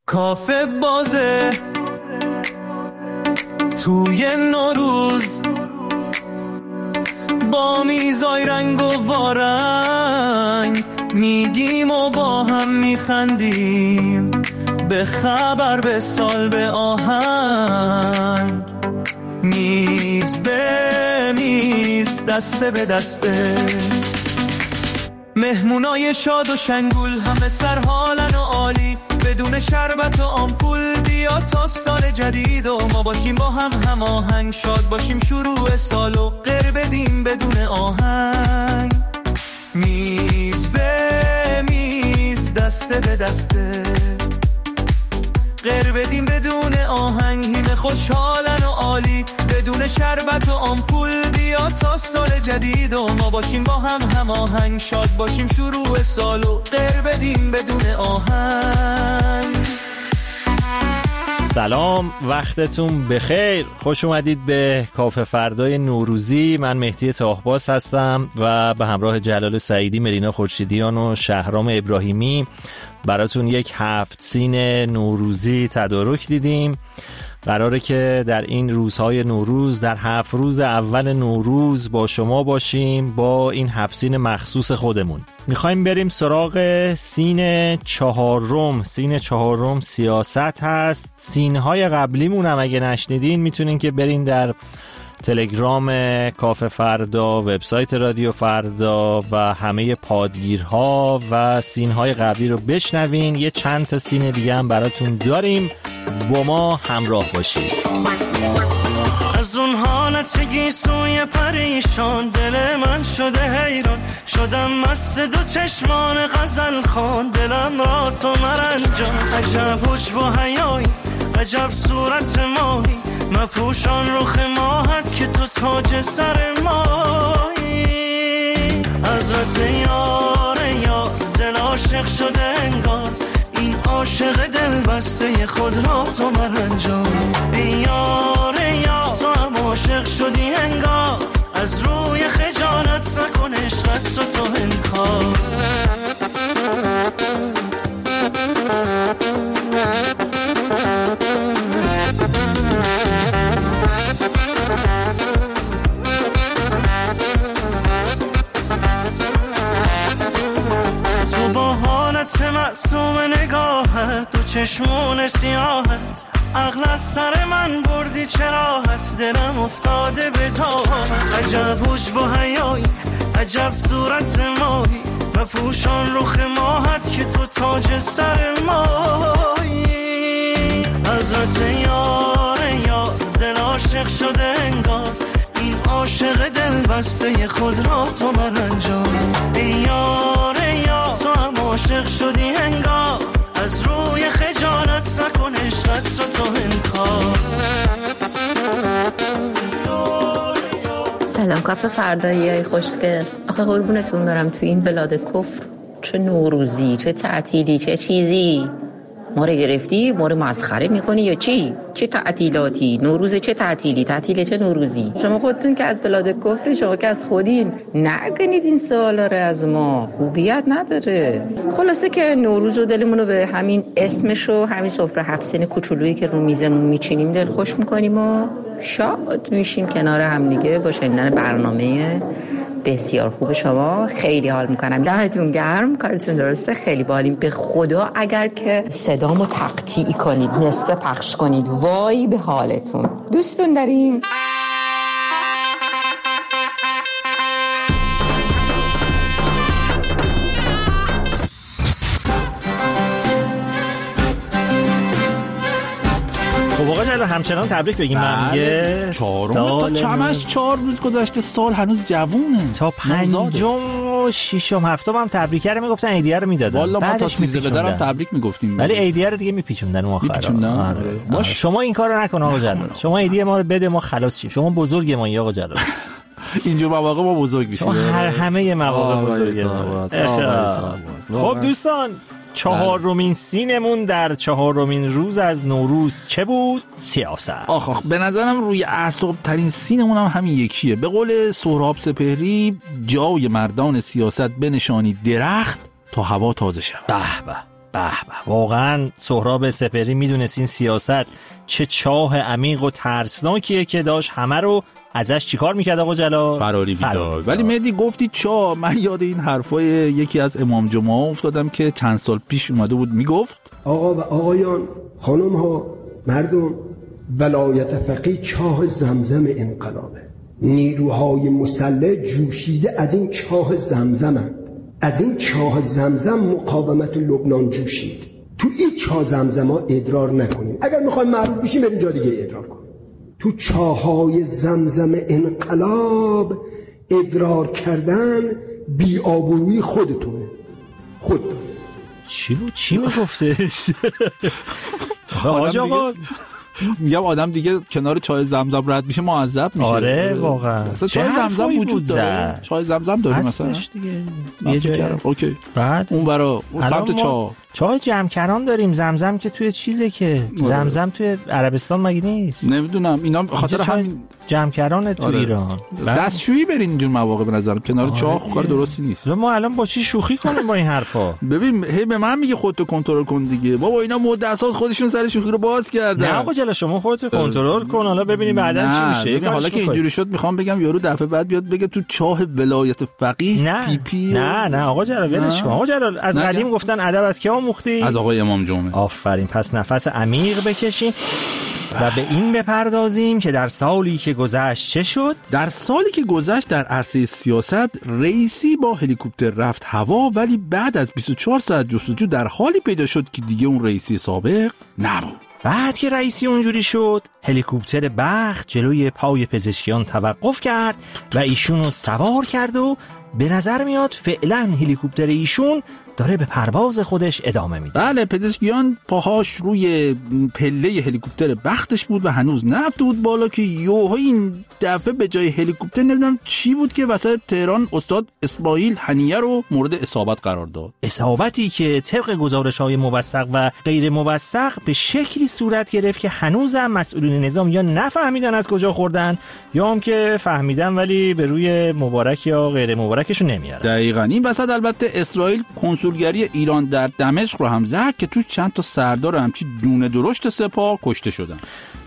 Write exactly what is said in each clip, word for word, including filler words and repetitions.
کافه بازه توی نوروز با میزای رنگ و وارنگ میگیم و با هم میخندیم، به خبر به سال به آهنگ، میز به میز دسته به دسته، مهمونای شاد و شنگول همه سر حالن و عالی، بدون شربت و آمپول بیا تا سال جدید و ما باشیم با هم هماهنگ، شاد باشیم شروع سالو غیر بدیم بدون آهنگ، میز به میز دسته به دسته، غیر بدیم بدون آهنگ، همه خوشحالن و عالی، بدون شربت و آمپول بیا تا سال جدید و ما باشیم با هم هماهنگ، شاد باشیم شروع سالو غیر بدیم بدون آهنگ. سلام، وقتتون بخیر، خوش اومدید به کافه فردای نوروزی. من مهدی تاهباز هستم و به همراه جلال سعیدی، ملینا خورشیدیان و شهرام ابراهیمی براتون یک هفت سین نوروزی تدارک دیدیم. قراره که در این روزهای نوروز، در هفت روز اول نوروز با شما باشیم با این هفت سین مخصوص خودمون. میخوایم بریم سراغ سین چهارم. سین چهارم سیاست هست. سینهای قبلیمون هم اگه نشنیدین میتونین که برین در تلگرام کافه فردا، وبسایت رادیو فردا و همه پادگیرها و سینهای قبلی رو بشنوین. یه چند تا سین دیگه هم براتون داریم، با ما همراه باشید. از اون حالت گیسوی پریشان دل من شده حیران، شدم مست دو چشمان غزل خوان، دلم را تو مرنجان، عجب حجب و حیایی، عجب صورت ماهی، مپوشان رخ ماهت که تو تاج سر ماهی، حضرت یار یار دل عاشق شده انگار، این عاشق دل بسته خود را تو مرنجان، ای یار یار تو هم عاشق شدی انگار، از روی خجالت نکن عشقت رو تو انکار. تو با حالت معصوم نگاهت، تو چشمون سیاهت، عقل از سر من بردی چراحت، دلم افتاده به تاهت، عجب حجب و حیایی، عجب صورت ماهی، و پوشان رخ ماهت که تو تاج سر ماهی، حضرت یار یار دل عاشق شده انگار، این عاشق دل بسته خود را تو مرنجان، ای یار یار تو هم عاشق شدی انگار، از روی خجالت نکن عشقت رو تو انکار. سلام کافه فردایی های خوشگل، آخه قربونتون برم تو این بلاد کفر چه نوروزی، چه تعطیلی، چه چیزی ما رو گرفتی، ما رو مسخره میکنی یا چی؟ چه تعطیلاتی؟ نوروز چه تعطیلی؟ تعطیل چه نوروزی؟ شما خودتون که از بلاد کفر، شما که از خودین، نکنید این سوالا رو از ما، خوبیت نداره. خلاصه که نوروز رو دلمون رو به همین اسمش و همین سفره هفت سین کوچولویی که رو میزمون میچینیم دل خوش میکنیم و شاد میشیم کنار هم دیگه با شنیدن برنامه بسیار خوب شما. خیلی حال میکنم، دمتون گرم، کارتون درسته، خیلی بالیم. به خدا اگر که صدامو تقطیع کنید، نصف پخش کنید، وای به حالتون. دوستون داریم. خب آقا جلال همچنان تبریک بگیم. من میگه چهارم تا چمش چهار روز گذشته، سال هنوز جوونه، تا پنجم و ششم هفتم هم تبریک رو میگفتن، ایدیه رو میدادن، والا ما تا سیزده به درم تبریک میگفتیم، ولی ایدیه رو دیگه میپیچوندن اون آخر. باش شما این کارو نکن آقا جلال، شما ایدیه ما رو بده، ما خلاص شیم، شما بزرگ ما آقا جلال. اینجور مواقع ما بزرگ میشیم، هر همه مواقع بزرگ ما. خب دوستان، چهارمین سینمون در چهارمین روز از نوروز چه بود؟ سیاست. آخ آخ به نظرم روی اعصاب ترین سینمون هم همین یکیه. به قول سهراب سپهری، جای مردان سیاست بنشانی درخت تا هوا تازه شود. به به به به، واقعا سهراب سپهری میدونست این سیاست چه چاه عمیق و ترسناکیه که داشت همه رو ازش چیکار میکرد آقا جلال؟ فراری میداد. ولی مهدی گفتی چا، من یاد این حرفای یکی از امام جمعه افتادم که چند سال پیش اومده بود میگفت آقا و آقایان، خانم ها، مردم، ولایت فقیه چاه زمزم انقلابه. نیروهای مسلح جوشیده از این چاه زمزمند. از این چاه زمزم مقاومت لبنان جوشید. تو این چاه زمزم ها ادرار نکنیم. اگر میخوایم معروف بشیم بریم جا دیگه ادرار کنیم. تو چاهای زمزم انقلاب ادرار کردن بی آبرویی خودتونه. خود چی بود؟ چی میگفتش؟ آقا آقا میگم آدم دیگه کنار چای زمزم رد میشه معذب میشه. آره واقعا. اصلا چای زمزم وجود داره. چای زمزم داره مثلا. دیگه. یه جایی. اوکی. بعد اون برا سمت چا. چای جمکران داریم. زمزم که توی چیزه که زمزم توی عربستان مگه نیست؟ نمیدونم. اینا به خاطر همین جمکرانه تو آره. ایران. دستشویی برین اینجور مواقع به نظرم کنار آره. چاه کار درستی نیست. ما الان با چی شوخی کنیم با این حرفا؟ ببین هی به من میگه خودتو کنترل کن دیگه. بابا اینا مدت سال خودشون سر شوخی رو باز کردن. نه آقا جلا شما خودتو کنترل کن، حالا ببینیم بعداً چی میشه. حالا که اینجوری شد میخوام بگم یارو دفعه بعد بیاد بگه تو چاه ولایت فقیه نه. پی پی نه نه آقا جلال ولش کن. آقا جلال از قدیم گفتن ادب از کی آموختی؟ از آقای امام جمعه. آفرین. پس نفس عمیق بکشیم و به این بپردازیم که در سالی که گذشت چه شد؟ در سالی که گذشت در عرصه سیاست رئیسی با هلیکوپتر رفت هوا، ولی بعد از بیست و چهار ساعت جستجو در حالی پیدا شد که دیگه اون رئیسی سابق نبود. بعد که رئیسی اونجوری شد، هلیکوپتر بخت جلوی پای پزشکیان توقف کرد و ایشونو سوار کرد و به نظر میاد فعلا هلیکوپتر ایشون داره به پرواز خودش ادامه میده. بله، پزشکیان پاهاش روی پله هلیکوپتر بختش بود و هنوز نرفته بود بالا که یوهو این دفعه به جای هلیکوپتر نمیدونم چی بود که وسط تهران استاد اسماعیل هنیه رو مورد اصابت قرار داد. اصابتی که طبق گزارش‌های موثق و غیر موثق به شکلی صورت گرفت که هنوزم مسئولین نظام یا نفهمیدن از کجا خوردن یا هم که فهمیدن ولی به روی مبارک یا غیر مبارکشون نمیارن. دقیقاً. این وسط البته اسرائیل کنسولگری ایران در دمشق رو هم زد که تو چند تا سردار همچی دونه درشت سپاه کشته شدن.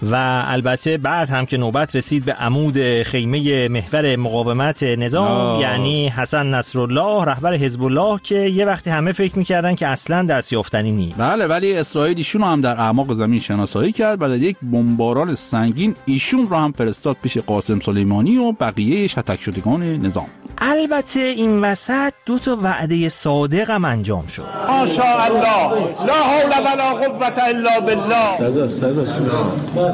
و البته بعد هم که نوبت رسید به عمود خیمه محور مقاومت نظام آه. یعنی حسن نصرالله رهبر حزب الله که یه وقتی همه فکر می‌کردن که اصلاً دستیافتنی نیست. بله، ولی اسرائیل ایشون هم در اعماق زمین شناسایی کرد و در یک بمباران سنگین ایشون رو هم فرستاد پیش قاسم سلیمانی و بقیه شتک شدگان نظام. البته این وسط دو تا وعده صادق هم انجام شد. ماشاءالله لا حول ولا قوة الا بالله. صدا صدا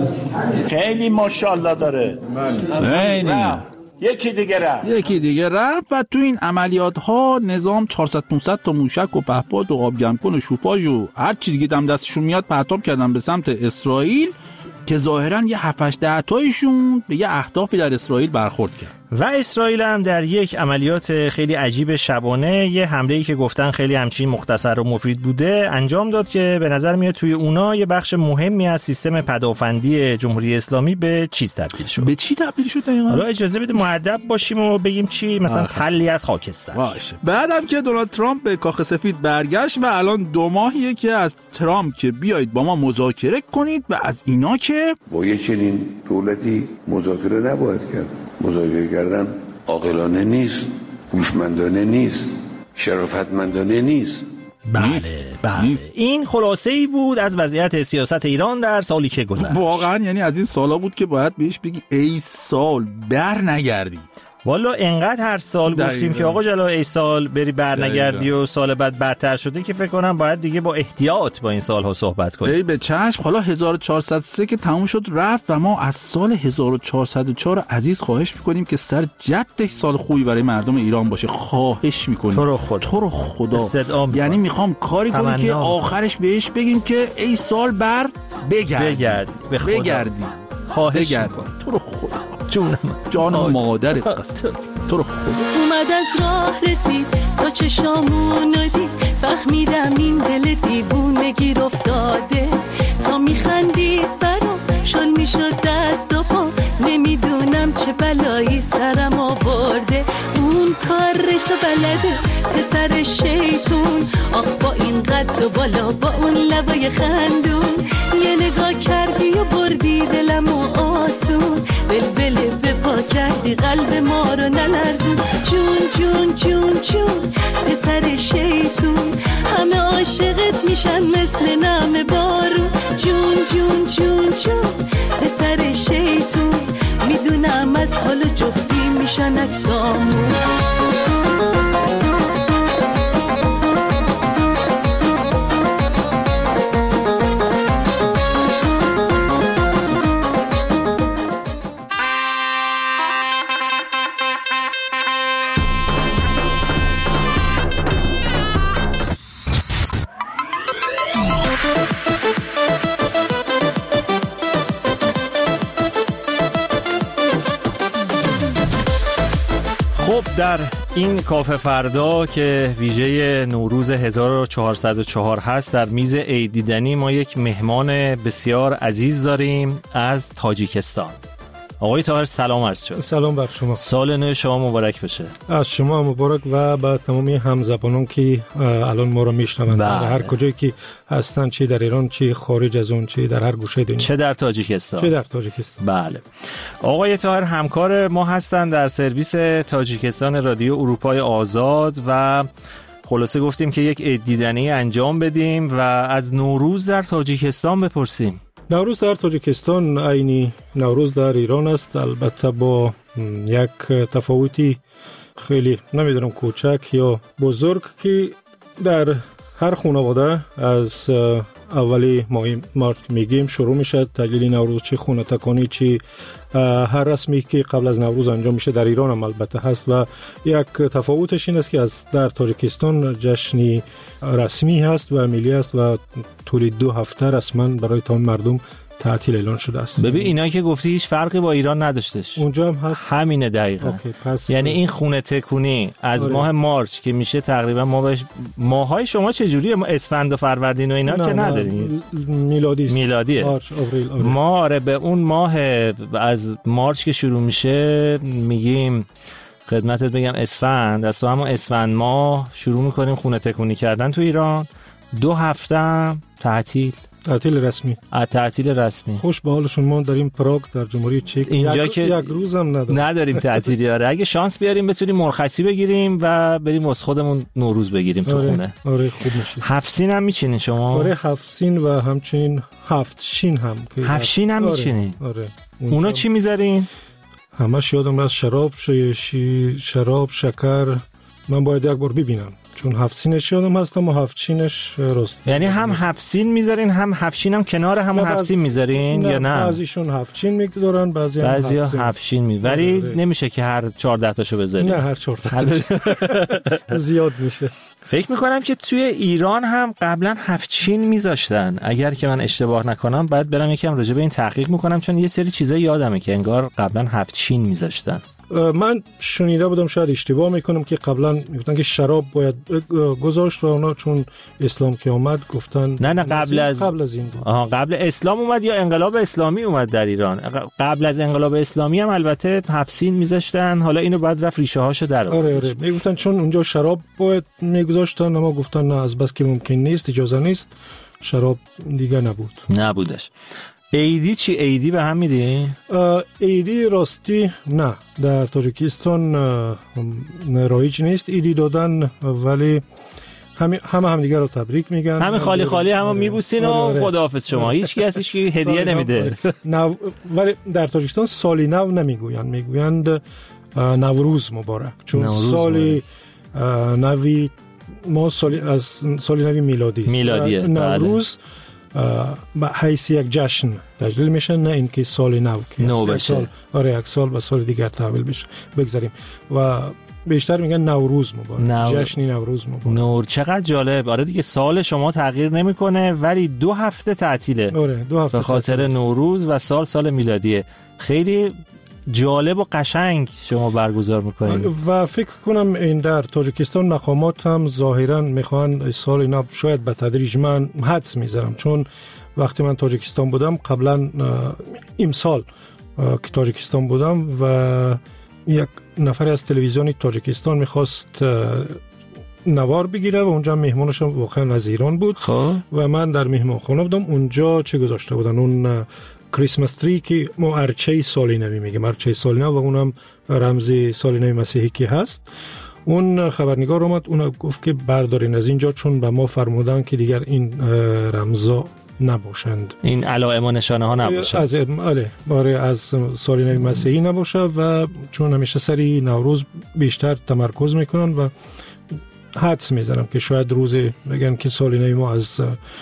خیلی ماشاءالله داره. خیلی. یکی دیگه رفت. یکی دیگه رفت و تو این عملیات ها نظام چهارصد پانصد تا موشک و پهپاد و آبگرمکن و شوفاژ و هر چی دیگه دم دستشون میاد پرتاب کردن به سمت اسرائیل که ظاهرا یه هفت هشت ده تایشون به یه اهدافی در اسرائیل برخورد کرد. و اسرائیل هم در یک عملیات خیلی عجیب شبانه یه حمله‌ای که گفتن خیلی همچین مختصر و مفید بوده انجام داد که به نظر میاد توی اونا یه بخش مهمی از سیستم پدافندی جمهوری اسلامی به چیز تبدیل شد. به چی تبدیل شد دقیقاً؟ حالا اجازه بده مؤدب باشیم و بگیم چی، مثلا تلی از خاکستر. باشه. بعدم که دونالد ترامپ به کاخ سفید برگشت و الان دو ماهیه که از ترامپ که بیایید با ما مذاکره کنید و از اینا که با یه چنین دولتی مذاکره نباید کرد. مذاکره کردن عاقلانه نیست، هوشمندانه نیست، شرافتمندانه نیست. بله بله. این خلاصه ای بود از وضعیت سیاست ایران در سالی که گذشت. واقعا یعنی از این سالا بود که باید بهش بگی ای سال بر نگردی. والا انقدر هر سال گفتیم که آقا جلو ای سال بری برنگردی و سال بعد بدتر شده که فکر کنم باید دیگه با احتیاط با این سالها صحبت کنیم. ای به چشم. حالا هزار و چهارصد و سه که تموم شد رفت و ما از سال هزار و چهارصد و چهار عزیز خواهش میکنیم که سر جدش سال خوبی برای مردم ایران باشه. خواهش میکنیم تو رو خدا تو رو خدا. یعنی میخوام کاری کنی که آخرش بهش بگیم که ای سال بر بگرد بگرد به خدا بگردی. خواهش میکنم تو رو خدا. جونم جانم مادرت است. تو رو خدا. اومد از راه رسید تا چشامونو دید، فهمیدم این دل دیوونه گیر افتاده، تا میخندید برام شل میشد دست و پا، نمیدونم چه بلایی سرم آورده، اون کارشو بلده پسر شیطون، آخ با این قد تو بالا با اون لبای خندون، یه نگاه کردی و بردی دلم و آسون، بلبل به پا کردی قلب ما رو نلرزون. جون جون جون جون پسر شیطون، همه عاشقت میشن مثل نم بارون. جون جون جون جون پسر شیطون، میدونم از حال جفتی میشن اکسامون. خب در این کافه فردا که ویژه نوروز هزار و چهارصد و چهار هست، در میز عید دیدنی ما یک مهمان بسیار عزیز داریم از تاجیکستان. آقای طاهر سلام عرض شد. سلام بر شما. سال نو شما مبارک بشه. از شما مبارک و با تمامی همزبانان که الان ما رو میشنوند در هر کجایی که هستن، چی در ایران چی خارج از اون، چی در هر گوشه دنیا، چه در تاجیکستان. چه در تاجیکستان. بله. آقای طاهر همکار ما هستن در سرویس تاجیکستان رادیو اروپای آزاد و خلاصه گفتیم که یک عید دیدنی انجام بدیم و از نوروز در تاجیکستان بپرسیم. نوروز در تاجیکستان عینی نوروز در ایران است، البته با یک تفاوتی خیلی نمیدونم کوچک یا بزرگ که در هر خانواده از اولی ماه مارچ میگیم شروع میشه تجلیل نوروز، چی خونه تکانی چی هر رسمی که قبل از نوروز انجام میشه در ایران هم البته هست و یک تفاوتش این است که از در تاجیکستان جشنی رسمی هست و ملی است و طول دو هفته رسما برای تمام مردم تعطیل اعلان شده است. ببین اینا که گفتی هیچ فرقی با ایران نداشتش. اونجا هم هست. همینه دقیقاً. یعنی این خونه تکونی از آره. ماه مارچ که میشه تقریبا ما بهش ماهای شما چه جوریه؟ اسفند و فروردین و اینا نه که نه. نداریم. میلادی میلادیه. مارچ آوریل آره. ما آره به اون ماه از مارچ که شروع میشه میگیم خدمتت بگم اسفند، از تو همون اسفند ماه شروع میکنیم خونه تکونی کردن تو ایران. دو هفته تعطیل تعطیل رسمی. تعطیل رسمی. خوش به حالشون. ما داریم پراگ در جمهوری چک اینجا یک... که یک روز هم نداریم. نداریم تعطیلی. آره اگه شانس بیاریم بتونیم مرخصی بگیریم و بریم واسه خودمون نوروز بگیریم تو آره. خونه. آره خوب میشه. هفت سین هم میچینین شما؟ آره هفت سین و همچنین هفت شین هم. هفت شین هم آره. میچینین؟ آره. اونا چی میذارین؟ همش یادم از شراب شی... شراب شکر. من باید یک بار ببینم چون هفت سینش یادم هستم و هفت شینش راست. یعنی هم هفت سین میذارین هم هفت شین هم کنار هم هفت سین میذارین یا نه؟ بعضیشون هفت شین میذارن بعضی هم بعضی ها هفت شین میذارن ولی نمیشه که هر چهارده تاشو بذارین. نه هر چهارده زیاد میشه. فکر میکنم که توی ایران هم قبلا هفت شین میذاشتن اگر که من اشتباه نکنم. بعد برم یکم راجع به این تحقیق میکنم چون یه سری چیزا یادمه که انگار قبلا هفت شین میذاشتن. من شنیده بودم شاید اشتباه میکنم که قبلا میگفتن که شراب باید گذاشت و اونا چون اسلام که اومد گفتن نه نه قبل از قبل از این بود. آها قبل اسلام اومد یا انقلاب اسلامی اومد در ایران؟ قبل از انقلاب اسلامی هم البته حبسین میذاشتن. حالا اینو بعد رفت ریشه هاشو در آورد. آره آره میگفتن چون اونجا شراب باید میگذاشتن اما گفتن نه از بس که ممکن نیست اجازه نیست شراب دیگه نبود نبودش. عیدی چی؟ عیدی به هم میدی؟ عیدی راستی نه در تاجیکستان رایج نیست عیدی دادن ولی همه همه همدیگه رو تبریک میگن. همه خالی خالی همه میبوسین و خداحافظ شما. هیچ کسی هیچ هدیه نمیده. نو... ولی در تاجیکستان سالی نو نمیگوین، میگویند نوروز مبارک چون نوروز سالی نوی ما سالی از سالی نوی میلادی میلادیه. نوروز به حیث یک جشن تجلیل میشه نه اینکه سال نو که نو بشه. آره یک سال به سال دیگر تحویل بشه بگذاریم و بیشتر میگن نوروز مبارک نو... جشنی نوروز مبارک. نور چقدر جالب. آره دیگه سال شما تغییر نمیکنه ولی دو هفته تعطیله. آره دو هفته به خاطر تعطیل. نوروز و سال سال میلادیه. خیلی جالب و قشنگ شما برگزار میکنید و فکر کنم این در تاجیکستان مقامات هم ظاهرا میخوان سال نو شاید به تدریج، من حدس میذارم چون وقتی من تاجیکستان بودم قبلا امسال که تاجیکستان بودم و یک نفر از تلویزیون تاجیکستان میخواست نوار بگیره و اونجا مهمونش واقعا از ایران بود. خب و من در مهمانخانه بودم. اونجا چه گذاشته بودن؟ اون کریسمس تری که ما ارچه سالی نمی میگیم، ارچه سالی نو، و اونم رمز سالی نو مسیحی که هست. اون خبرنگار اومد، اون گفت که بردارین از اینجا، چون به ما فرمودن که دیگر این رمزا نباشند، این علائم و نشانه ها نباشند، از آره باره از سالی نو مسیحی نباشه. و چون همیشه سری نوروز بیشتر تمرکز میکنن و حدس میزنم که شاید روز بگن که سالی نو ما از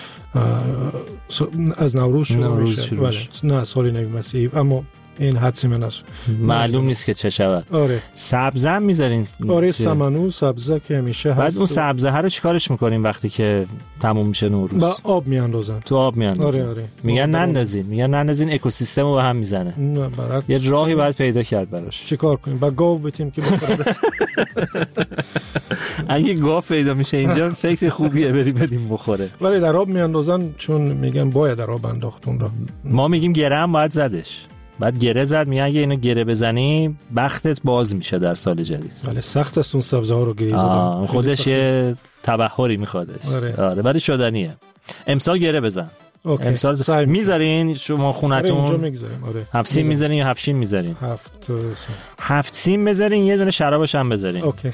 از نوروز شروع میشه، ولی نه سالی نو مسیحی. اما این حدسی من است، معلوم نیست که چه شود. آره سبزه هم میذارین؟ آره سمنو سبزه که همیشه هست. بعد اون سبزه ها رو چیکارش میکنین وقتی که تموم میشه نوروز؟ با آب میاندازن. تو آب میاندازن؟ آره آره. میگن نندازین، میگن نندازین، اکوسیستم رو به هم میزنه. نه برعکس، یه راهی باید پیدا کرد براش. چیکار کنیم؟ با گاو بتیم که بخوره. اگه گاو پیدا میشه اینجا فکر خوبیه بری بدیم بخوره. ولی در آب میاندازن چون میگن باید در آب انداختون را. ما میگیم گره هم باید زدش. بعد گره زد، میگن اگه اینو گره بزنی بختت باز میشه در سال جدید. ولی سخت است اون سبزه ها رو گره زدن. خودش یه تبحری میخوادش. آره. آره ولی شدنیه. امسال گره بزن. اوکی. امسال میذارین شما خونتون؟ آره اینجا میگذاریم. آره. هفت سیم میذارین یا هفت شیم میذارین؟ هفت هفت سیم بذارین، یه دونه شرابش هم بذارین. اوکی.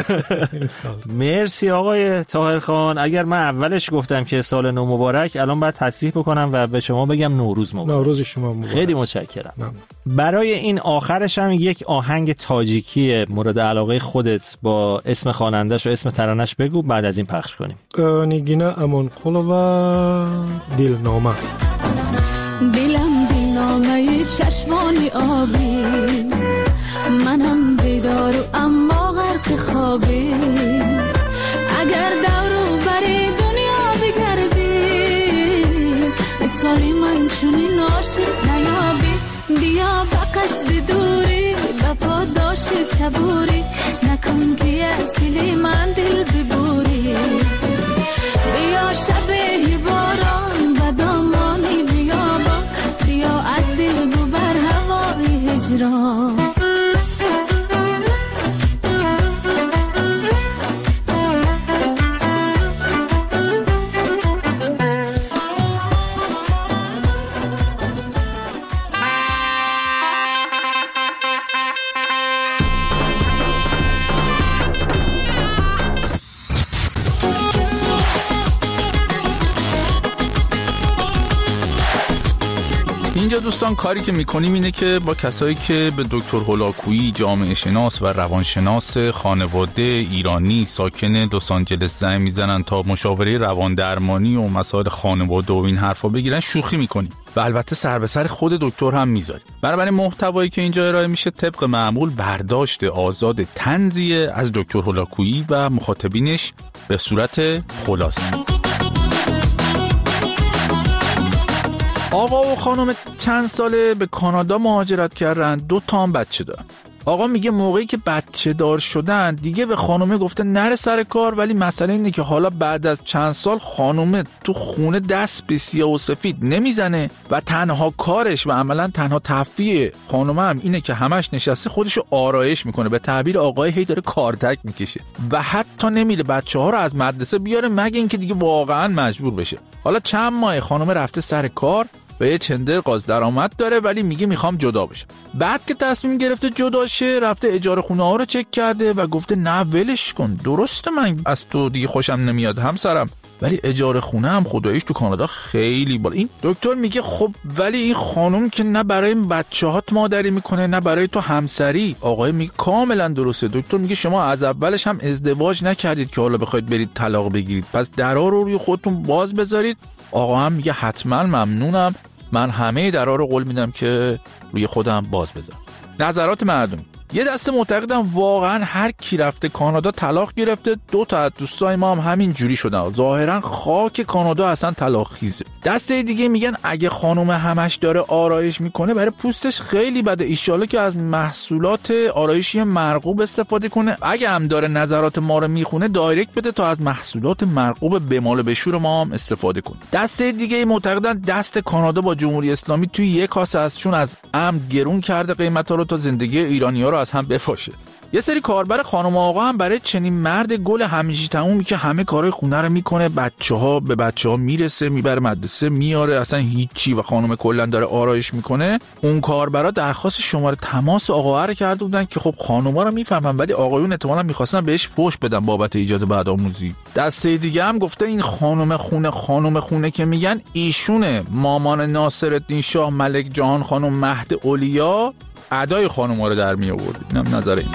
مرسی آقای طاهر خان. اگر من اولش گفتم که سال نو مبارک، الان باید تصحیح بکنم و به شما بگم نوروز مبارک. نوروز شما مبارک. خیلی متشکرم. برای این آخرش هم یک آهنگ تاجیکی مورد علاقه خودت با اسم خواننده‌ش و اسم ترانه‌اش بگو، بعد از این پخش کنیم. نیگینا امان قلوبا دیل نامه. دلم دلنامه چشمانی آبی، منم بیدار و اما غرق خوابی. اگر دورو بری دنیا بگردی، مثالی من چونی ناشی نیابی. بیا با قصد دوری با پاداش صبوری، نکن که از دل من دل ببوری. بیا شبه باران و دامانی بیابان، بیا از دل ببر هوای هجران. اینجا دوستان کاری که میکنیم اینه که با کسایی که به دکتر هولاکویی، جامعه شناس و روانشناس خانواده ایرانی ساکن لس آنجلس زنگ میزنن تا مشاوره روان درمانی و مسائل خانواده و این حرفا بگیرن، شوخی میکنیم و البته سر به سر خود دکتر هم میذاریم. بنابراین محتوایی که اینجا ارائه میشه طبق معمول برداشت آزاد طنزی از دکتر هولاکویی و مخاطبینش به صورت خلاصه. آقا و خانم چند ساله به کانادا مهاجرت کردن، دو تا هم بچه دارن. آقا میگه موقعی که بچه دار شدن دیگه به خانومه گفته نره سر کار، ولی مسئله اینه که حالا بعد از چند سال خانومه تو خونه دست به سیاه و سفید نمیزنه و تنها کارش و عملا تنها تفریح خانومه هم اینه که همش نشسته خودشو آرایش میکنه. به تعبیر آقای هی داره کارتک میکشه و حتی نمیره بچه ها رو از مدرسه بیاره مگه اینکه دیگه واقعا مجبور بشه. حالا چند ماه خانومه رفته سر کار و یه چندر قاز درآمد داره، ولی میگه میخوام جدا بشم. بعد که تصمیم گرفته جدا شه رفته اجاره خونه ها رو چک کرده و گفته نه ولش کن، درسته من از تو دیگه خوشم نمیاد همسرم، ولی اجاره خونه هم خداییش تو کانادا خیلی بالا. این دکتر میگه خب ولی این خانم که نه برای بچه‌هات مادری میکنه نه برای تو همسری. آقای میگه کاملا درسته. دکتر میگه شما از اولش هم ازدواج نکردید که حالا بخواید برید طلاق بگیرید، پس درا رو روی خودتون باز بذارید. آقا هم میگه حتما ممنونم، من همه درا رو قول میدم که روی خودم باز بذارم. نظرات مردم. یه دسته معتقدن واقعا هر کی رفته کانادا طلاق گرفته. دو تا از دوستای ما هم همین جوری شدن، ظاهرا خاک کانادا اصلا طلاق خیزه. دسته دیگه میگن اگه خانم همش داره آرایش میکنه برای پوستش خیلی بده، ایشالا که از محصولات آرایشی مرغوب استفاده کنه. اگه هم داره نظرات ما رو میخونه دایرکت بده تا از محصولات مرغوب بمال بشور ما هم استفاده کنه. دسته دیگه معتقدن دست کانادا با جمهوری اسلامی توی یک کاسه است، چون از عمد گرون کرده قیمتا رو تا زندگی ایرانی‌ها رو از هم بفاشه. یه سری کاربر خانم و آقا هم برای چنین مرد گل همیشه تمومی که همه کارهای خونه رو میکنه، بچه‌ها به بچه‌ها میرسه، میبره مدرسه، میاره، اصلا هیچی، و خانم کلا داره آرایش میکنه، اون کاربرا درخواست شماره تماس آقا رو کرده بودن که خب خانوما رو میفهمن ولی آقایون احتمالاً می‌خواستن بهش پوش بدن بابت ایجاد بعدآموزی. دسته دیگه هم گفته این خانم خونه خانم خونه که میگن ایشونه، مامان ناصرالدین شاه ملک جهان خانم مهد اولیا ادای خانوما رو در می آورد. اینم نظر این.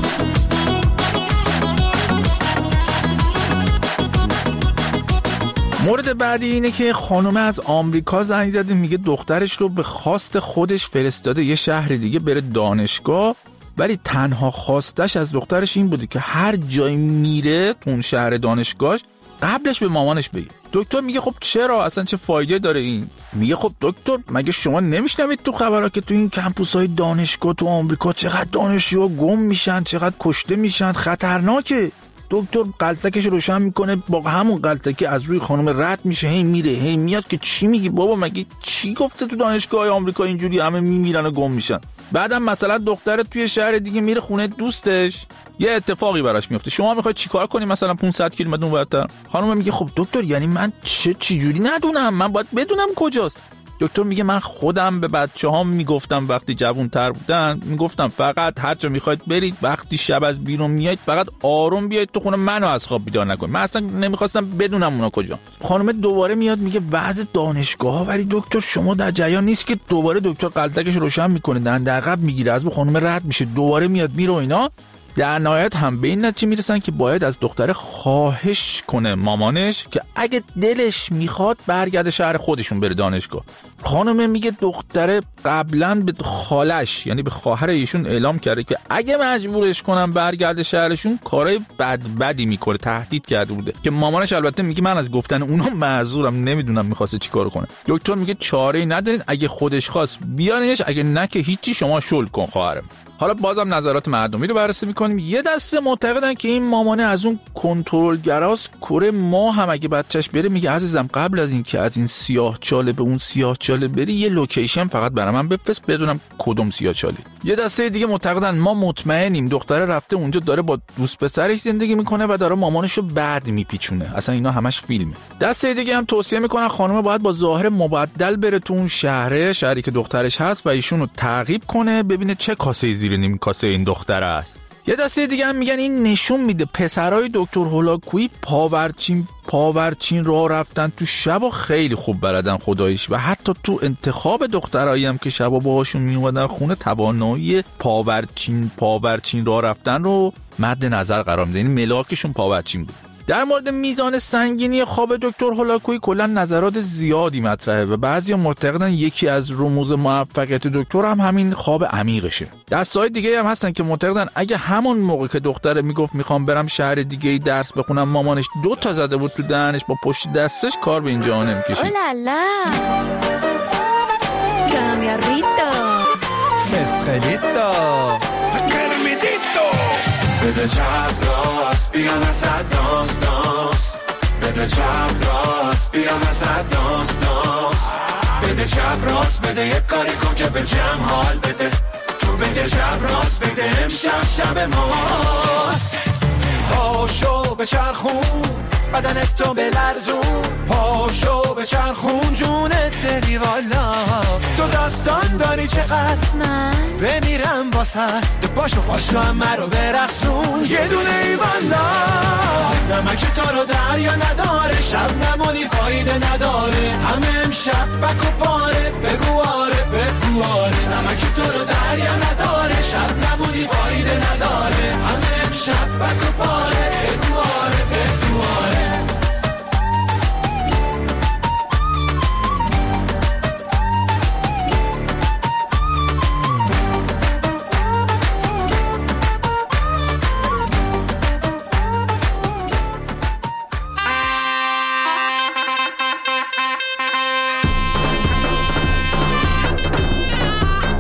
مورد بعدی اینه که خانومه از آمریکا زنگ زده، میگه دخترش رو به خواست خودش فرستاده یه شهر دیگه بره دانشگاه، ولی تنها خواستش از دخترش این بوده که هر جای میره تو اون شهر دانشگاهش قبلش به مامانش بگه. دکتر میگه خب چرا، اصلا چه فایده داره این؟ میگه خب دکتر مگه شما نمیشنوید تو خبرها که تو این کمپوس‌های دانشگاه تو آمریکا چقدر دانشجوها گم میشن، چقدر کشته میشن، خطرناکه. دکتر قلتکش روشن میکنه، با همون قلتکی از روی خانم رد میشه، هی میره هی میاد که چی میگی بابا، مگه چی گفته تو دانشگاه آمریکا اینجوری همه میمیرن و گم میشن؟ بعدم مثلا دختر توی شهر دیگه میره خونه دوستش، یه اتفاقی براش میفته، شما میخواید چیکار کنی مثلا پانصد کیلومتر اونورتر؟ خانم میگه خب دکتر یعنی من چه چجوری ندونم، من باید بدونم کجاست؟ دکتر میگه من خودم به بچه‌هام میگفتم وقتی جوان‌تر بودن، میگفتم فقط هر جا میخواید برید، وقتی شب از بیرون میایید فقط آروم بیایید تو خونه، منو از خواب بیدار نکنید. من اصلا نمیخواستم بدونم اونا کجا. خانم دوباره میاد میگه وضع دانشگاه‌ها، ولی دکتر شما در جریان نیست که دوباره دکتر قلتکش روشن میکنه، دنده عقب میگیره، از خانم رد میشه، دوباره میاد میره و اینا. در نهایت هم به این نتیجه میرسن که باید از دختره خواهش کنه مامانش که اگه دلش میخواد برگرده شهر خودشون بره دانشگاه. خانم میگه دختره قبلا به خالش یعنی به خواهر ایشون اعلام کرده که اگه مجبورش کنم برگرده شهرشون کارهای بد بدی میکنه، تهدید کرده بوده، که مامانش البته میگه من از گفتن اونا معذورم، نمیدونم میخواسته چیکار کنه. دکتر میگه چاره‌ای ندارین، اگه خودش خواست بیارینش، اگه نه که هیچی، شما شل کن خواهرم. حالا بازم نظرات مردمی رو بررسی میکنیم. یه دسته معتقدن که این مامانه از اون کنترلگراست، کره ما هم اگه بچهش بره میگه عزیزم قبل از این که از این سیاه چاله به اون سیاه چاله بری یه لوکیشن فقط برای من بفرست بدونم کدوم سیاه چاله. یه دسته دیگه معتقدن ما مطمئنیم دختره رفته اونجا داره با دوست پسرش زندگی میکنه و داره مامانشو بعد میپیچونه، اصلا اینا همش فیلمه. دسته دیگه هم توصیه میکنن خانم باید با ظاهر مبدل بره تو اون شهره، شهری که دخترش هست، و ایشونو تعقیب کنه ببینه چه کاسه زیر نیم کاسه این دختره است. یه دسته دیگه هم میگن این نشون میده پسرای دکتر هولاکویی پاورچین پاورچین راه رفتن تو شبا خیلی خوب بلدن خداییش، و حتی تو انتخاب دخترایی هم که شبا باهاشون میومدن خونه توانایی پاورچین پاورچین راه رفتن رو مد نظر قرار میده، یعنی ملاکشون پاورچین بود. در مورد میزان سنگینی خواب دکتر هولاکویی کلا نظرات زیادی مطرحه و بعضیا معتقدن یکی از رموز موفقیت دکتر هم همین خواب عمیقشه. دستای دیگه هم هستن که معتقدن اگه همون موقع که دختره میگفت میخوام برم شهر دیگه درس بخونم مامانش دو تا زده بود تو دهنش با پشت دستش، کار به اینجا نمیکشید. اولالا کامیاریتو فسخلیتو گرمیدیتو بده چپ راست بیا نسد داست داست، بده چپ راست بیا نسد داست داست، بده چپ راست بده یک کاری کن که به جمع حال بده، تو بده چپ راست بده امشب شب ماست. پاشو به چرخون بدنت تو بلرزون، پاشو به چرخون جونت دلی والا، تو داستان داری چقدر من بمیرم واسط، پاشو پاشو همه رو برقصون یه دونه ای والا. نمک تو رو دریا نداره، شب نمونی فایده نداره، همه امشب بک و پاره بگو آره بگو آره. نمک تو رو دریا نداره، شب نمونی فایده نداره، همه امشب بک و پاره بگو آره بگو آره.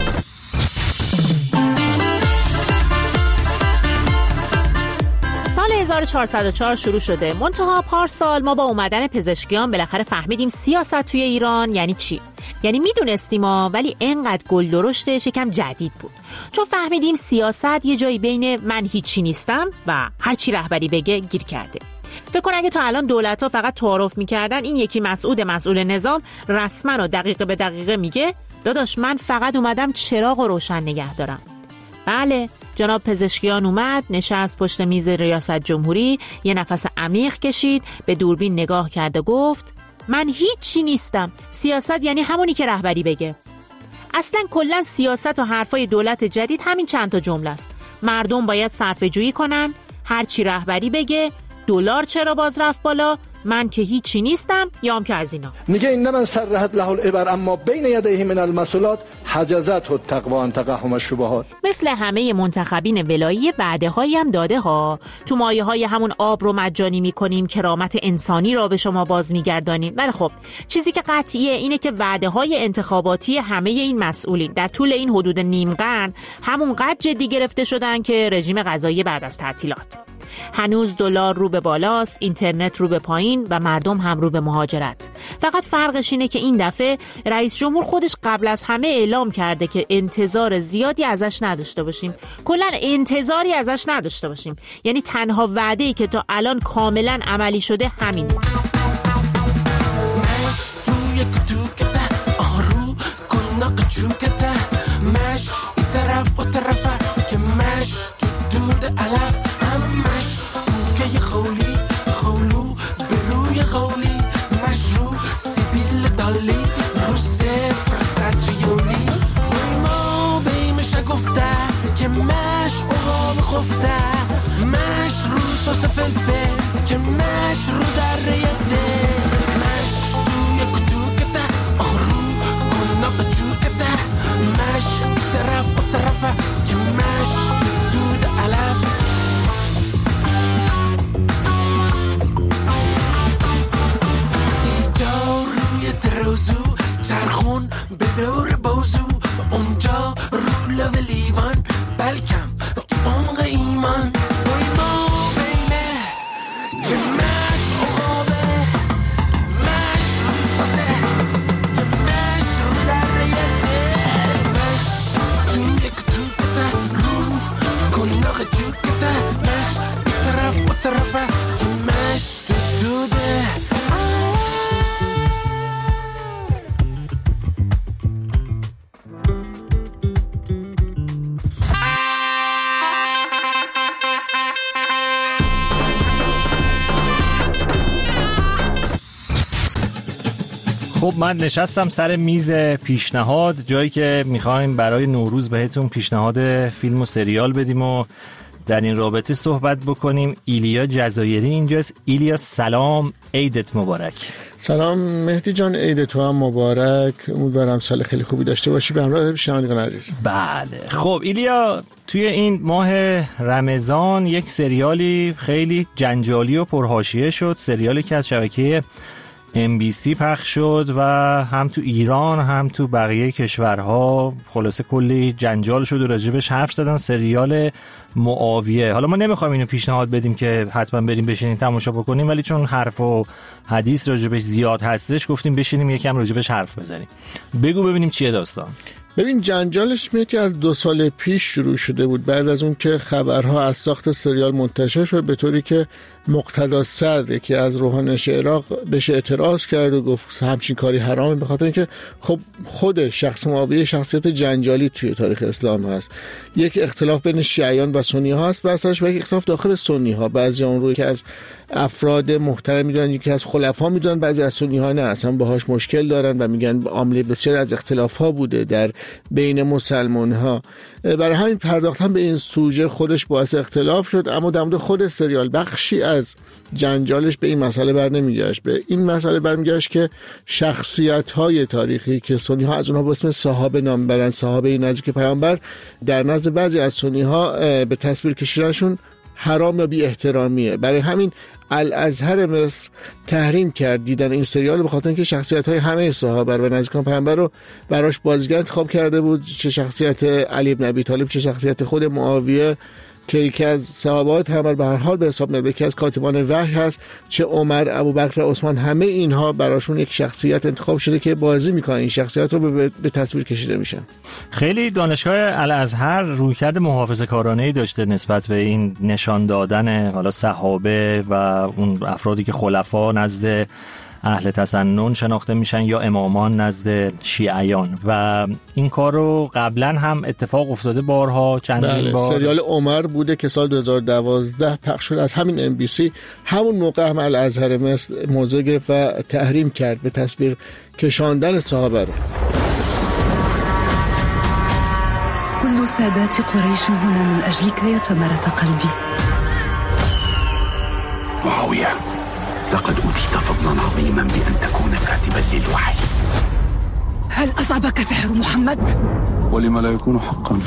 سال هزار و چهارصد و چهار شروع شده. منتها پارسال ما با اومدن پزشکیان بالاخره فهمیدیم سیاست توی ایران یعنی چی. یعنی میدونستیم ها، ولی انقدر گل درشتش یکم جدید بود، چون فهمیدیم سیاست یه جایی بین من هیچی نیستم و هر چی رهبری بگه گیر کرده. فکر کن اگه تا الان دولت‌ها فقط تعارف می‌کردن این یکی مسعود مسئول نظام رسما و دقیقه به دقیقه میگه داداش من فقط اومدم چراغ رو روشن نگه دارم. بله، جناب پزشکیان اومد، نشست پشت میز ریاست جمهوری، یه نفس عمیق کشید، به دوربین نگاه کرد و گفت من هیچی نیستم. سیاست یعنی همونی که رهبری بگه. اصلا کلا سیاست و حرفای دولت جدید همین چند تا جمله است. مردم باید صرفه جویی کنن، هر چی رهبری بگه، دلار چرا باز رفت بالا، من که هیچی نیستم، یام که از اینا. میگه این من سرحت له العبر اما بین یدیه من المسئولات حجزت التقوی ان تقهم الشبهات. مثل همه منتخبین ولایی وعده هایی هم داده ها. تو مایه های همون آب رو مجانی میکنیم، کرامت انسانی را به شما باز میگردانیم. ولی خب چیزی که قطعیه اینه که وعده های انتخاباتی همه این مسئولین در طول این حدود نیم قرن همون قد جدی گرفته شدن که رژیم غذایی بعد از تعطیلات. هنوز دلار رو به بالاست، اینترنت رو به پایین و مردم هم رو به مهاجرت. فقط فرقش اینه که این دفعه رئیس جمهور خودش قبل از همه اعلام کرده که انتظار زیادی ازش نداشته باشیم. کلاً انتظاری ازش نداشته باشیم. یعنی تنها وعده‌ای که تا الان کاملاً عملی شده همینه. که مش رو در ریده مش توی کتوکته آرو کناق جوکته مش طرف و طرفه که مش تو دود علف ایجا روی تروزو چرخون به دور بازو اونجا رو لو لیوان بلکم تو عمق ایمان خب من نشستم سر میز پیشنهاد، جایی که میخوایم برای نوروز بهتون پیشنهاد فیلم و سریال بدیم و در این رابطه صحبت بکنیم. ایلیا جزایری اینجاست. ایلیا سلام، عیدت مبارک. سلام مهدی جان، عید تو هم مبارک. امیدوارم سال خیلی خوبی داشته باشی به همراه شنوندگان عزیز. بله خب ایلیا، توی این ماه رمضان یک سریالی خیلی جنجالی و پرحاشیه شد، سریالی که از شبکه ام بی سی پخش شد و هم تو ایران هم تو بقیه کشورها خلاصه کلی جنجال شد و راجبش حرف زدن. سریال معاویه. حالا ما نمیخوایم اینو پیشنهاد بدیم که حتما بریم بشینیم تماشا بکنیم، ولی چون حرف و حدیث راجبش زیاد هستش گفتیم بشینیم یکم راجبش حرف بزنیم. بگو ببینیم چیه داستان. ببین جنجالش میاد که از دو سال پیش شروع شده بود، بعد از اون که خبرها از ساخت سریال منتشر شد، به طوری که مقتدا صدر که از روحانیون عراق بهش اعتراض کرد و گفت همچین کاری حرامه، به خاطر اینکه خب خود شخص معاویه شخصیت جنجالی توی تاریخ اسلام هست. یک اختلاف بین شیعیان و سنی ها هست، برسرش یک اختلاف داخل سنی ها. بعضی اون رو که از افراد محترم میدونن، یکی از خلفا میدونن، بعضی از سنی ها نه، اصلا باهاش مشکل دارن و میگن عامل بسیار از اختلاف ها بوده در بین مسلمان ها. برای همین پرداختن به این سوژه خودش باعث اختلاف شد، اما در مورد خود سریال بخشی از جنجالش به این مسئله بر نمیگشت. به این مسئله برمیگشت که شخصیت های تاریخی که سنی ها از اونها به اسم صحابه نام برن، صحابه نزدیک پیامبر، در نزد بعضی از سنی ها به تصویر کشیدنشون حرام یا بی احترامیه. برای همین الازهر مصر تحریم کرد دیدن این سریال، به خاطر اینکه شخصیت های همه صحابه و نزدیکان پیامبر رو براش بازیگر انتخاب کرده بود، چه شخصیت علی بن ابی طالب چه شخصیت خود معاویه که یکی از صحابه پیامبر به هر حال به حساب میاد، یکی از کاتبان وحی هست، چه عمر، ابوبکر، عثمان، همه اینها براشون یک شخصیت انتخاب شده که بازی میکنن این شخصیت رو به, به تصویر کشیده میشن. خیلی دانشگاه الازهر رویکرد محافظه‌کارانه‌ای داشته نسبت به این نشان دادن حالا صحابه و اون افرادی که خلفا نزد اهل تسنن شناخته میشن یا امامان نزد شیعیان، و این کار رو قبلا هم اتفاق افتاده بارها چندین بله. بار. سریال عمر بوده که سال دو هزار و دوازده پخش شد از همین ام بی سی. همون موقع هم الازهر مصر موضع گرفت و تحریم کرد به تصویر کشاندن صحابه رو. كل سادات قريش هنا من أجلك يا ثمرة قلبي. معاوية لقد أوتيت فضلا عظيما بأن تكون كاتبا للوحي. هل أصابك سحر محمد؟ ولما لا يكون حقا.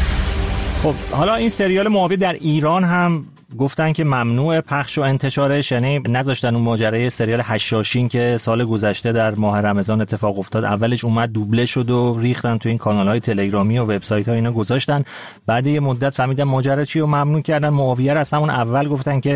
خب حالا این سریال معاویه در ایران هم گفتن که ممنوع پخش و انتشارش، یعنی نذاشتن اون ماجرای سریال حشاشین که سال گذشته در ماه رمضان اتفاق افتاد، اولش اومد دوبله شد و ریختن تو این کانال‌های تلگرامی و وبسایت‌ها اینا گذاشتن، بعد یه مدت فهمیدن ماجرا چی و ممنوع کردن. معاویه را از همون اول گفتن که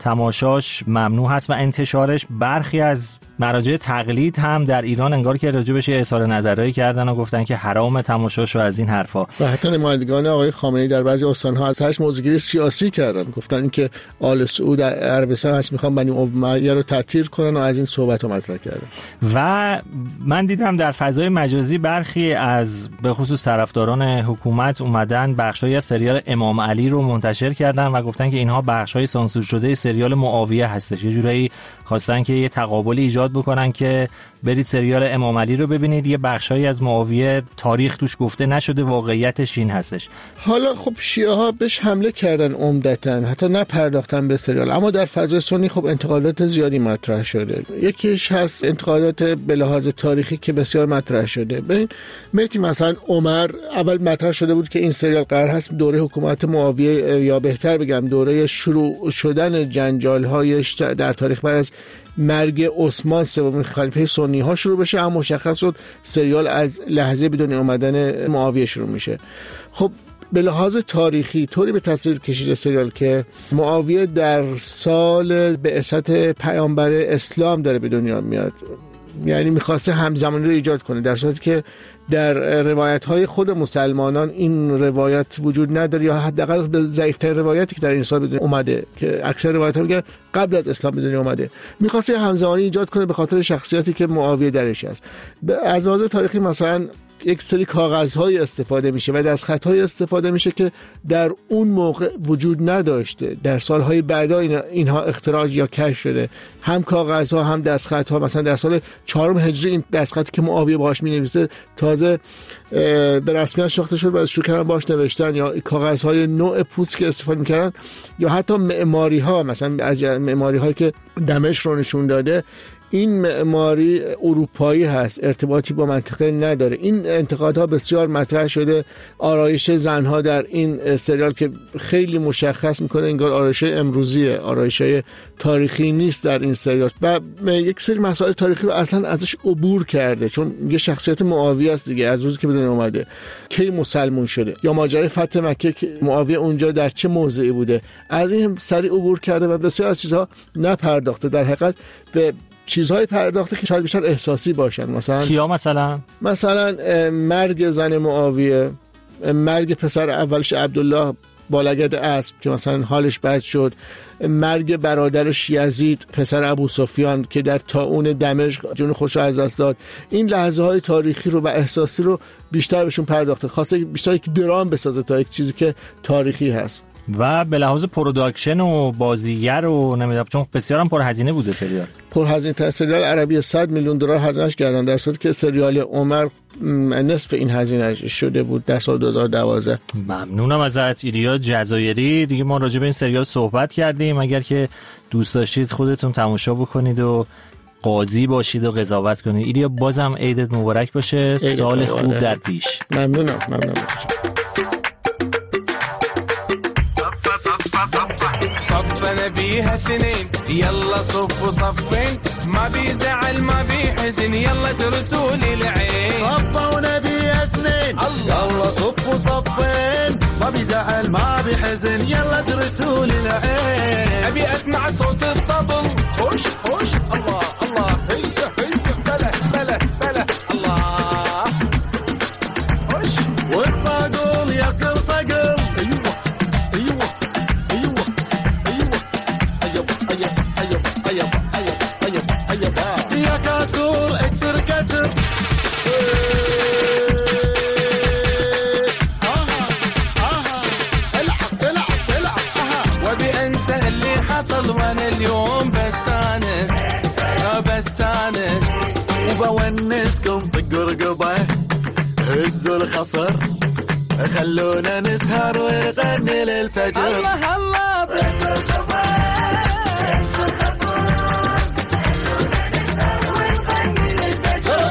تماشاش ممنوع هست و انتشارش. برخی از مراجع تقلید هم در ایران انگار که راجبش اظهار نظرایی کردن و گفتن که حرام تماشاش و از این حرفا، و حتی نمایندگان آقای خامنه‌ای در بعضی استان‌ها ازش موضوعگیری سیاسی کردن، گفتن اینکه آل سعود عربستان هست میخوان بنی امیه رو تعطیل کنن و از این صحبت رو مطرح کردن. و من دیدم در فضای مجازی برخی از به خصوص طرفداران حکومت اومدن بخشایی از سریال امام علی رو منتشر کردن و گفتن که اینها بخشای سانسور شده سریال معاویه هستش. یه جورایی خواستن که یه تقابلی ایجاد بکنن که برید سریال امام علی رو ببینید، یه بخشایی از معاویه تاریخ توش گفته نشده، واقعیتش این هستش. حالا خب شیعه ها بهش حمله کردن عمدتاً، حتی نپرداختن به سریال، اما در فضای سنی خب انتقادات زیادی مطرح شده. یکیش هست انتقادات به لحاظ تاریخی که بسیار مطرح شده. ببین مهدی، مثلا عمر اول مطرح شده بود که این سریال قرار هست دوره حکومت معاویه، یا بهتر بگم دوره شروع شدن جنجال‌هایش در تاریخ بعد از مرگ عثمان سومین خلیفه سنی ها شروع بشه، اما مشخص شد سریال از لحظه بدون اومدن معاویه شروع میشه. خب به لحاظ تاریخی طوری به تصویر کشیده سریال که معاویه در سال بعثت پیامبر اسلام داره به دنیا میاد، یعنی میخواسته همزمانی رو ایجاد کنه، در صورتی که در روایت‌های خود مسلمانان این روایت وجود نداره، یا حداقل به ضعیف‌ترین روایتی که در این سال بدون اومده که اکثر روایت‌ها میگن قبل از اسلام بدون اومده، می‌خواسته همزمانی ایجاد کنه به خاطر شخصیتی که معاویه درش است. از لحاظ تاریخی مثلا یک سری کاغذهای استفاده میشه و دستخطهای استفاده میشه که در اون موقع وجود نداشته، در سالهای بعدا اینها اختراع یا کشف شده، هم کاغذها هم دستخطها. مثلا در سال چهارم هجری این دستخطی که معاویه باهاش مینویسه تازه به رسمیت شناخته شد و از شروع کردن باهاش نوشتن، یا کاغذهای نوع پوست که استفاده میکردن، یا حتی معماری‌ها، مثلا از معماری‌هایی که دمشق رو نشون داده این معماری اروپایی هست، ارتباطی با منطقه نداره. این انتقادها بسیار مطرح شده. آرایش زنها در این سریال که خیلی مشخص میکنه انگار آرایش امروزیه، آرایش تاریخی نیست در این سریال، و یک سری مسائل تاریخی رو اصلا ازش عبور کرده، چون یه شخصیت معاویه است دیگه، از روزی که بدون اومده کی مسلمون شده، یا ماجرای فتح مکه که معاویه اونجا در چه موضعی بوده، از این سری عبور کرده و بسیار از چیزها نپرداخته. در حقیقت به چیزهای پرداخته که شاید بیشتر احساسی باشن. مثلا چیا؟ مثلا مثلا مرگ زن معاویه، مرگ پسر اولش عبدالله با لگد اسب که مثلا حالش بد شد، مرگ برادرش یزید پسر ابو سفیان که در طاعون دمشق جون خودش رو از دست داد. این لحظه های تاریخی رو و احساسی رو بیشتر بهشون پرداخته، خواسته بیشتر یک درام بسازه تا یک چیزی که تاریخی هست. و به لحاظ پروداکشن و بازیگر و نمیدونم، چون بسیار هم پرهزینه بوده سریال، پرهزینه تر سریال عربی صد میلیون دلار هزینه‌اش کردن، در صورتی که سریال عمر نصف این هزینه شده بود در سال دو هزار و دوازده. ممنونم ازت ایلیا جزایری. دیگه ما راجع به این سریال صحبت کردیم، اگر که دوست داشتید خودتون تماشا بکنید و قاضی باشید و قضاوت کنید. ایلیا بازم عیدت مبارک باشه، سال خوب در پیش. ممنونم ممنونم. صفنا بيها اثنين يلا صفوا صفين ما بيزعل ما بيحزن يلا ترسوا لي العين صفونا بيها اثنين يلا صفوا صفين ما بيزعل ما بيحزن يلا محمد رسول العين. أبي أسمع صوت الطبل خوش خوش الله الله هيا هيا بلا بلا بلا الله خوش والصقل يسقل صقل. أيوة أيوة أيوة أيوة أيوة أيوة أيوة أيوة أيوة أيوة يا كاسور اكسر كسر. وانا اليوم بستانس بستانس وبونسكم طقوا رقبه هزوا الخصر خلونا نسهر ونغني للفجر. الله الله طقوا رقبه هزوا الخصر ونغني للفجر.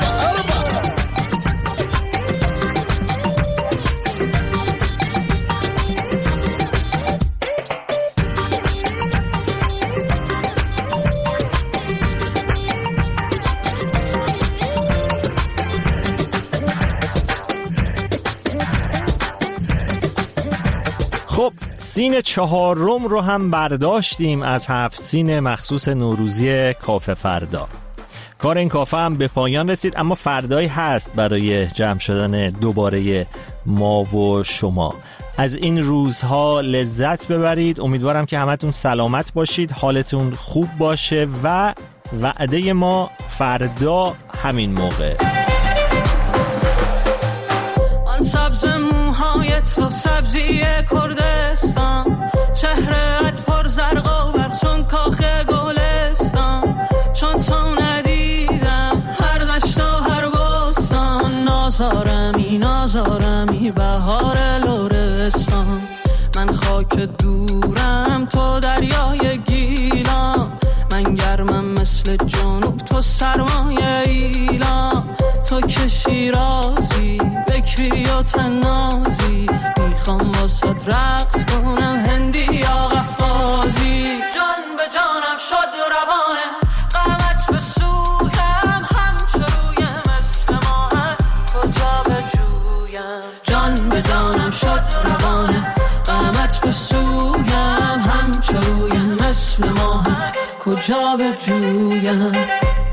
خب سین چهارم رو هم برداشتیم از هفت سین مخصوص نوروزی کافه فردا. کار این کافه هم به پایان رسید، اما فردایی هست برای جمع شدن دوباره ما و شما. از این روزها لذت ببرید. امیدوارم که همتون سلامت باشید، حالتون خوب باشه و وعده ما فردا همین موقع. سبز موهای تو سبزی کردستان، چهرهت پر زرق و برق چون کاخ گلستان. چون تو ندیدم هر دشت و هر بستان، نازارمی نازارمی بهار لرستان. من خاک دورم تو دریای گیلان، من گرمم مثل جنوب تو سرمایه ایلان. تو که شیرازی بکری و تنازی، میخوام واسد رقص کنم هندی یا قفقازی. جان به جانم شد روانه قامت به سویم، همچو روی مثل ماهت کجا بجویم. جان به جانم شد روانه قامت به سویم، همچو روی مثل ماهت کجا بجویم.